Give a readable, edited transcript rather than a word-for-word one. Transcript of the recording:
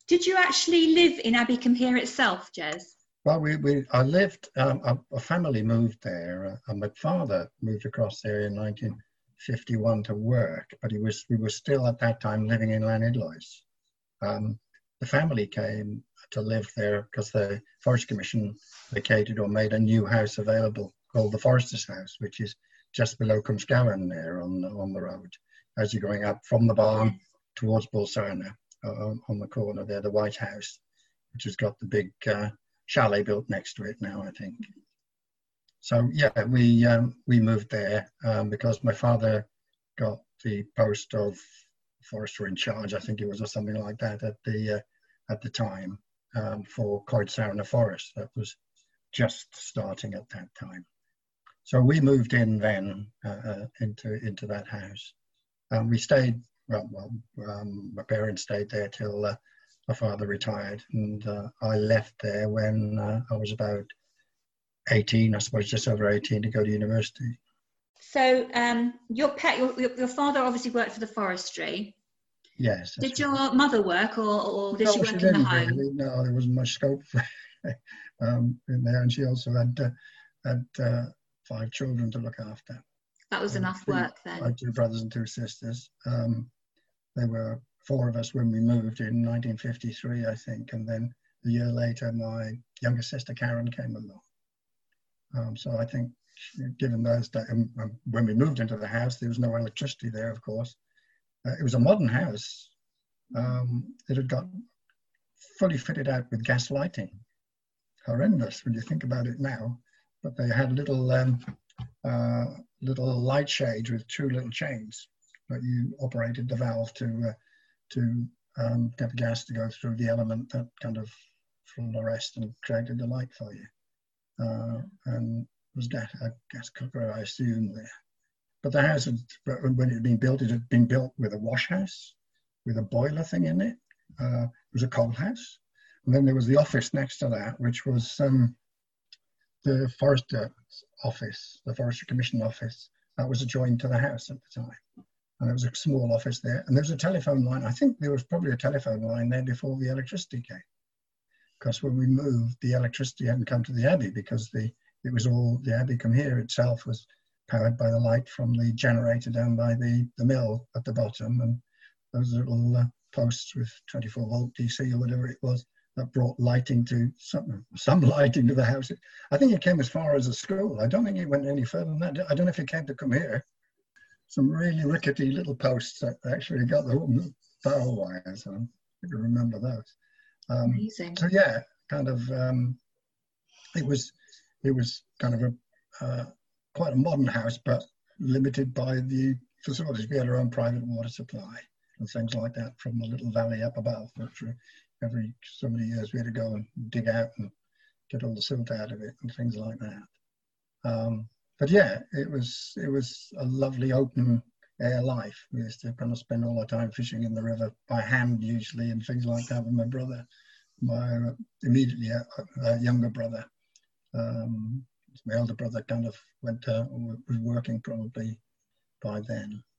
Did you actually live in Abbeycombe itself, Jez? Well, I lived, a family moved there, and my father moved across there in 1951 to work, but we were still at that time living in Llanidloes. The family came to live there because the Forest Commission vacated or made a new house available called the Forester's House, which is just below Cwmsgawern there on the road, as you're going up from the barn towards Bulsarna, on the corner there, the White House, which has got the big chalet built next to it now, I think. So yeah, we moved there because my father got the post of forester in charge, I think it was, or something like that at the time, for Coed Forest. That was just starting at that time. So we moved in then into that house. We stayed, my parents stayed there till my father retired, and I left there when I was about 18, I suppose, just over 18, to go to university. So your father obviously worked for the forestry. Yes. Did your mother work, or did she work in the home? Really. No, there wasn't much scope for in there, and she also had 5 children to look after. That was enough work then. I had 2 brothers and 2 sisters. There were 4 of us when we moved in 1953, I think, and then a year later, my younger sister Karen came along. So I think, given those days, when we moved into the house, there was no electricity there, of course. It was a modern house. It had got fully fitted out with gas lighting. Horrendous when you think about it now, but they had little light shades with 2 little chains, but you operated the valve to get the gas to go through the element that kind of fluoresced and created the light for you. And it was a gas cooker, I assume, there. But the house, when it had been built with a wash house, with a boiler thing in it. It was a coal house. And then there was the office next to that, which was the Forester office, the Forestry Commission office. That was adjoined to the house at the time. And there was a small office there. And there was a telephone line. I think there was probably a telephone line there before the electricity came. Because when we moved, the electricity hadn't come to the Abbey, because the Abbeycombe here itself was powered by the light from the generator down by the mill at the bottom, and those little posts with 24 volt DC or whatever it was that brought lighting to some lighting to the house. I think it came as far as a school. I don't think it went any further than that. I don't know if it came to come here. Some really rickety little posts that actually got the power wires on. I can remember those. Amazing. So yeah, kind of, it was kind of quite a modern house, but limited by the facilities. We had our own private water supply and things like that from the little valley up above, which every so many years we had to go and dig out and get all the silt out of it and things like that. But yeah, it was a lovely open air life. We used to kind of spend all our time fishing in the river by hand usually and things like that with my brother, my immediately younger brother. My elder brother kind of was working probably by then.